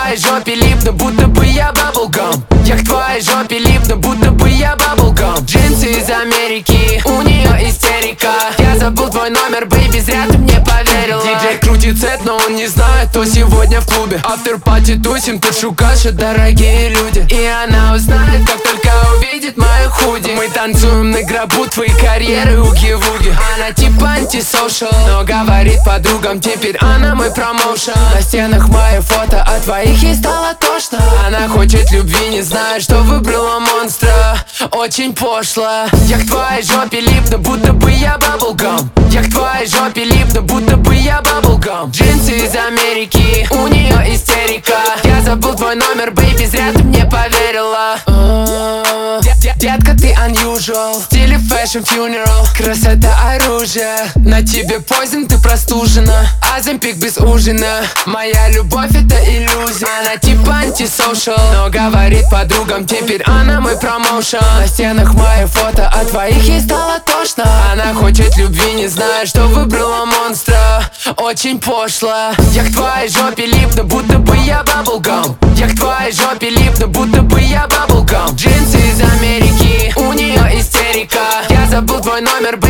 твоей жопе липну, будто бы я bubblegum. Я к твоей жопе липну, будто бы я bubblegum. Джинсы из Америки, у нее истерика. Я забыл твой номер, бэйби, зря ты мне поверила. Диджей крутит сет, но он не знает, кто сегодня в клубе. Афтер-пати тусим, тут шукаши, дорогие люди. И она узнает, как только увидит мою худи. Мы танцуем на гробу твоей карьеры, уги-вуги. Она типа антисошал, но говорит подругам, теперь она мой промоушен. На стенах мои фото, а твоих ей стало тошно. Она хочет любви, не знает, что выбрала монстра. Очень пошло. Я к твоей жопе липну, будто бы я bubblegum. Я к твоей жопе липну, будто бы я bubblegum. Джинсы из Америки, у нее истерика. Я забыл твой номер, бэйби, зря ты мне поверила. Детка, ты unusual, в стиле fashion funeral. Красота оружие, на тебе poison, ты простужена. Азимпик без ужина, моя любовь это иллюзия. Она типа антисошал, но говорит подругам, теперь она мой промоушен. На стенах мои фото, а твоих ей стало тошно. Она хочет любви, не знает, что выбрала монстра. Очень пошло. Я к твоей жопе липну, будто бы я bubblegum. Я к твоей жопе липну, будто бы я bubblegum. Джинсы из Америки, у нее истерика. Я забыл твой номер,